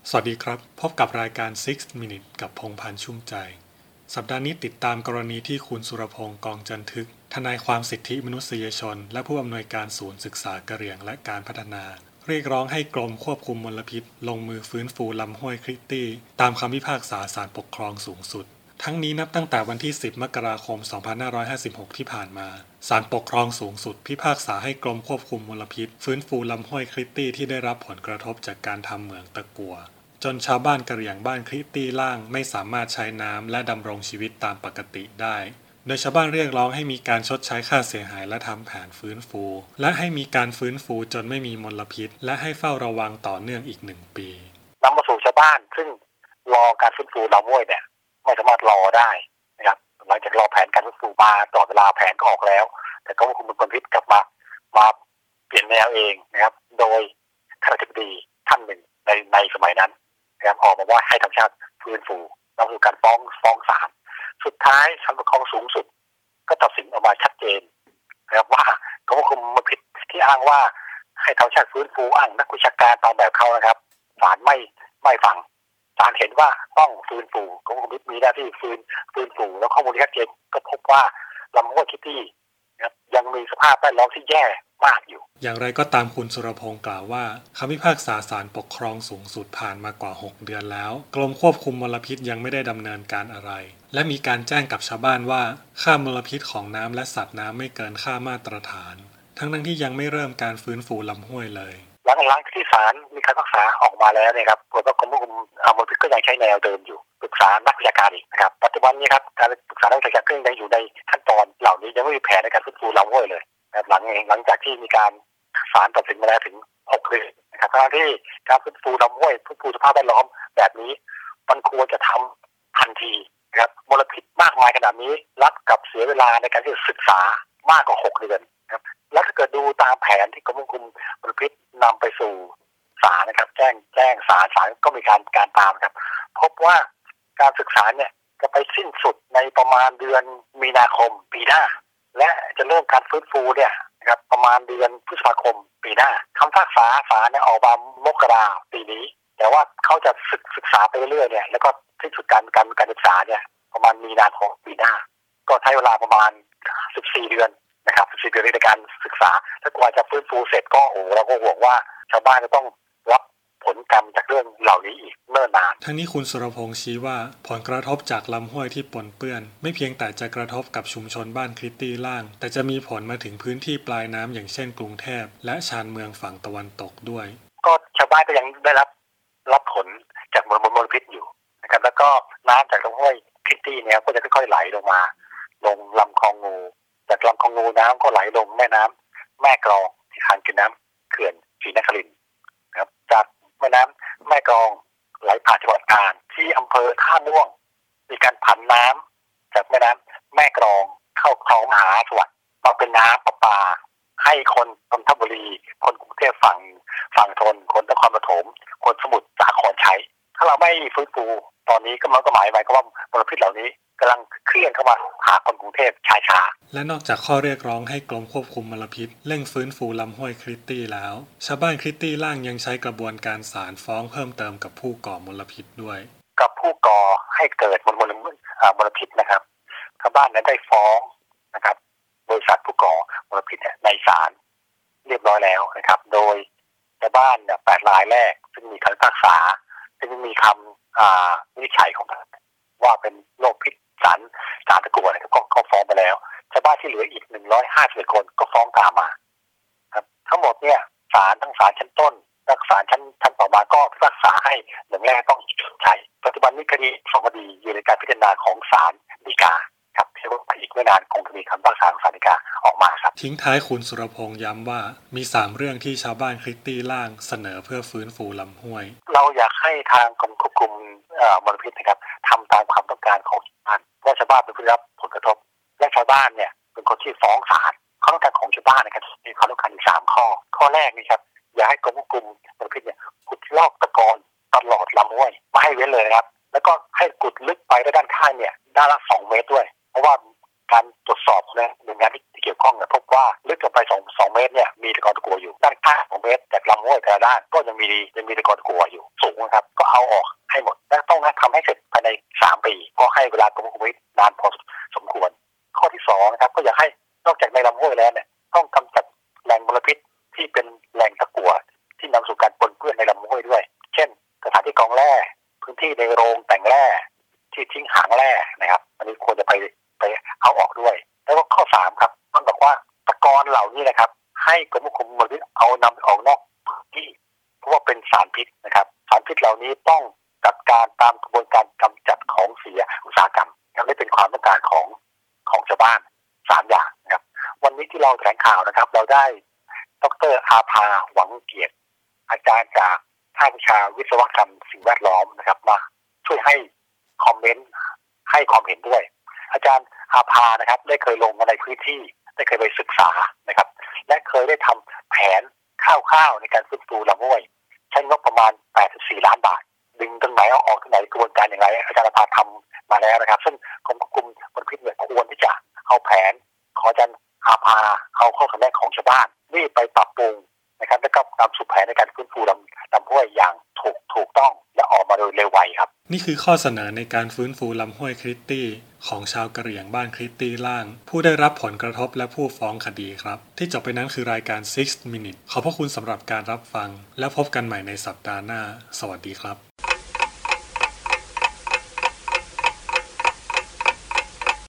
สวัสดีครับพบกับรายการ Six Minutes กับพงษ์พันธ์ชุ่มใจสัปดาห์นี้ติดตามกรณีที่คุณสุรพงษ์กองจันทึกทนายความสิทธิมนุษยชนและผู้อำนวยการศูนย์ศึกษากะเหรี่ยงและการพัฒนาเรียกร้องให้กรมควบคุมมลพิษลงมือฟื้นฟูลำห้วยคริตตี้ตามคำพิพากษาศาลปกครองสูงสุดทั้งนี้นับตั้งแต่วันที่10มกราคม2556ที่ผ่านมาศาลปกครองสูงสุดพิพากษาให้กรมควบคุมมลพิษฟื้นฟูลำห้วยคริตตี้ที่ได้รับผลกระทบจากการทำเหมืองตะกั่วจนชาวบ้านกะเหรี่ยงบ้านคริตตี้ล่างไม่สามารถใช้น้ำและดำรงชีวิตตามปกติได้โดยชาวบ้านเรียกร้องให้มีการชดใช้ค่าเสียหายและทำแผนฟื้นฟูและให้มีการฟื้นฟูจนไม่มีมลพิษและให้เฝ้าระวังต่อเนื่องอีก1 ปีนำมาสู่ชาวบ้านซึ่งรอการฟื้นฟูลำห้วยเนี่ยไม่สามารถรอได้นะครับหลังจากรอแผนการฟื้นฟูมาตลอดเวลาแผนก็ออกแล้วแต่ก็คุมมลพิษกลับมาเปลี่ยนแนวเองนะครับโดยท่านอธิบดีท่านหนึ่งในสมัยนั้นนะครับออกมาว่าให้ธรรมชาติฟื้นฟูนำสู่การฟ้องศาลสุดท้ายศาลปกครองสูงสุดก็ตัดสินออกมาชัดเจนนะครับว่ากรมควบคุมมลพิษที่อ้างว่าให้ธรรมชาติฟื้นฟูอ้างนักวิชาการตามแบบเขานะครับศาลไม่ฟังศาลเห็นว่าต้องฟื้นฟูกรมควบคุมมลพิษมีหน้าที่ฟื้นฟูแล้วข้อมูลที่ชัดเจนก็พบว่าลำห้วยคิตตี้นะครับยังมีสภาพแวดล้อมที่แย่มากอยู่อย่างไรก็ตามคุณสุรพงษ์กล่าวว่าคำพิพากษาศาลปกครองสูงสุดผ่านมากว่า6 เดือนแล้วกรมควบคุมมลพิษยังไม่ได้ดำเนินการอะไรและมีการแจ้งกับชาวบ้านว่าค่ามลพิษของน้ำและสัตว์น้ำไม่เกินค่ามาตรฐานทั้งที่ยังไม่เริ่มการฟื้นฟูลำห้วยเลยหลังที่ศาลมีคำพิพากษาออกมาแล้วเนี่ยครับกรมควบคุมมลพิษก็ยังใช้แนวเดิมอยู่ปรึกษานักวิชาการอีกนะครับปัจจุบันนี้ครับการปรึกษานักวิชาการก็ยังอยู่ในขั้นตอนเหล่านี้ยังไม่มีแผนในการฟื้นฟูลำห้วยเลยนะครับหลังจากที่มีการศาลตัดสินมาแล้วถึง6 เดือนนะครับทั้งที่การฟื้นฟูลำห้วยฟื้นฟูสภาพแวดล้อมแบบนี้มันควรจะทำทันทีนะครับมลพิษมากมายขนาดนี้รัฐกับเสียเวลาในการที่จะศึกษามากกว่า6 เดือนนะครับแล้วถ้าเกิดดูตามแผนที่กรมควบคุมมลพิษนำไปสู่ศาลนะครับแจ้งศาลก็มีการตามครับพบว่าการศึกษาเนี่ยจะไปสิ้นสุดในประมาณเดือนมีนาคมปีหน้าและจะเริ่มการฟื้นฟูเนี่ยนะครับประมาณเดือนพฤษภาคมปีหน้าคำพิพากษาศาลเนี่ยออกมามกราปีนี้แต่ว่าเขาจะศึกษาไปเรื่อยๆเนี่ยแล้วก็สิ้นสุดการศึกษาเนี่ยประมาณมีนาคมปีหน้าก็ใช้เวลาประมาณ14 เดือนนะครับ14 เดือนในการศึกษาถ้ากว่าจะฟื้นฟูเสร็จก็เราก็ห่วงว่าชาวบ้านจะต้องรับผลกรรมจากเรื่องเหล่านี้อีกเนิ่นนานทั้งนี้คุณสุรพงษ์ชี้ว่าผลกระทบจากลำห้วยที่ปนเปื้อนไม่เพียงแต่จะกระทบกับชุมชนบ้านคริตตี้ล่างแต่จะมีผลมาถึงพื้นที่ปลายน้ำอย่างเช่นกรุงเทพและชานเมืองฝั่งตะวันตกด้วยก็ชาวบ้านก็ยังได้รับผลจากมลพิษอยู่นะครับแล้วก็น้ำจากลำห้วยคริตตี้เนี่ยก็จะค่อยๆไหลลงมาลงลำคลองงูจากลำคลองงูน้ำก็ไหลลงแม่น้ำแม่กลองที่ทางกินน้ำเขื่อนศรีนครินทร์ครับจากแม่น้ำแม่กลองไหลผ่านจังหวัดกาญที่อำเภอท่าม่วงมีการผันน้ำจากแม่น้ำแม่กลองเข้าคลองมหาสวัสดิ์มาเป็นน้ำประปาให้คนนนทบุรีคนกรุงเทพฝั่งทนคนนครปฐมคนสมุทรสาครใช้ถ้าเราไม่ฟื้นฟูตอนนี้ก็หมายก็ว่ามลพิษเหล่านี้กำลังเคลื่อนเข้ามาหาคนกรุงเทพช้าและนอกจากข้อเรียกร้องให้กรมควบคุมมลพิษเร่งฟื้นฟูลำห้วยคริตตี้แล้วชาวบ้านคริตตี้ล่างยังใช้กระบวนการศาลฟ้องเพิ่มเติมกับผู้ก่อมลพิษด้วยกับผู้ก่อให้เกิดมลพิษนะครับชาวบ้านนั้นได้ฟ้องนะครับบริษัทผู้ก่อมลพิษในศาลเรียบร้อยแล้วนะครับโดยชาวบ้านเนี่ย8 รายแรกซึ่งมีคำพิพากษาซึ่งมีคำวินิจฉัยของว่าเป็นโรคพิษสารตะกั่วนะครับก็ฟ้องไปแล้วชาวบ้านที่เหลืออีก151 คนก็ฟ้องตามมาครับทั้งหมดเนี่ยศาลทั้งศาลชั้นต้นและศาลชั้นต่อมาก็พิพากษาให้1 แรกต้องชดใช้ปัจจุบันนี้คดี2 คดีอยู่ในการพิจารณาของศาลฎีกาครับเชื่อว่าอีกไม่นานคงจะมีคำพิพากษาของศาลฎีกาออกมาครับทิ้งท้ายคุณสุรพงษ์ย้ำว่ามี3 เรื่องที่ชาวบ้านคริตตี้ล่างเสนอเพื่อฟื้นฟูลำห้วยเราอยากให้ทางกรมควบคุมมลพิษนะครับทำตามความต้องการของชาวบ้านว่าชาวบ้านเป็นผู้ได้รับผลกระทบและชาวบ้านเนี่ยเป็นคนที่ฟ้องศาลความต้องการของชาวบ้านนะครับมีความต้องการอีก3 ข้อแรกนี่ครับอยากให้กรมควบคุมมลพิษเนี่ยขุดลอกตะกอนตลอดลำห้วยไม่ให้เว้นเลยนะครับแล้วก็ให้ขุดลึกไปด้านข้างเนี่ยด้านละ2 เมตรด้วยเพราะว่าการตรวจสอบเนี่ยหน่วยงานที่เกี่ยวข้องเนี่ยพบว่าลึกลงไป2 เมตรเนี่ยมีตะกอนตะกั่วอยู่ด้านข้างของเมตรจากลำห้วยแต่ละด้านก็ยังมีตะกอนตะกั่วอยู่สูงนะครับก็เอาออกให้หมดและต้องทำให้เสร็จภายใน3 ปีก็ให้เวลากรมควบคุมมลพิษนานพอสมควรข้อที่2นะครับก็อยากให้นอกจากในลำห้วยแล้วเนี่ยต้องกำจัดแหล่งมลพิษที่เป็นแหล่งตะกั่วที่นำสู่การปนเปื้อนในลำห้วยด้วยเช่นสถานที่กองแร่พื้นที่ในโรงแต่งแร่ที่ทิ้งหางแร่นะครับอันนี้ควรจะไปเอาออกด้วยแล้วก็ข้อ3ครับต้องบอกว่าตะกอนเหล่านี้นะครับให้กรมควบคุมมลพิษเอานำออกนอกพื้นที่เพราะว่าเป็นสารพิษนะครับสารพิษเหล่านี้ต้องจัดการตามกระบวนการกำจัดของเสียอุตสาหกรรมยังไม่เป็นความต้องการของชาวบ้าน3 อย่างนะครับวันนี้ที่เราแถลงข่าวนะครับเราได้ดร.อาภาหวังเกียรติอาจารย์จากภาควิชาวิศวกรรมสิ่งแวดล้อมนะครับมาช่วยให้คอมเมนต์ให้ความเห็นด้วยอาจารย์อาภานะครับได้เคยลงมาในพื้นที่ได้เคยไปศึกษานะครับและเคยได้ทำแผนคร่าวๆในการฟื้นฟูลำห้วยใช้งบประมาณ84 ล้านบาทดึงตรงไหนเอาออกตรงไหนกระบวนการอย่างไรอาจารย์อาภาทำมาแล้วนะครับซึ่งกรมควบคุมมลพิษเนี่ยควรที่จะเอาแผนของอาจารย์อาภาเอาข้อเสนอของชาวบ้านนี่ไปปรับปรุงนะครับแล้วก็นำสู่แผนในการฟื้นฟูลำห้วยอย่างถูกต้องและออกมาโดยเร็วไวครับนี่คือข้อเสนอในการฟื้นฟูลำห้วยคริตตี้ของชาวกะเหรี่ยงบ้านคริตตี้ล่างผู้ได้รับผลกระทบและผู้ฟ้องคดีครับที่จบไปนั้นคือรายการ 6 Minute ขอบพระคุณสำหรับการรับฟังและพบกันใหม่ในสัปดาห์หน้าสวัสดีครับ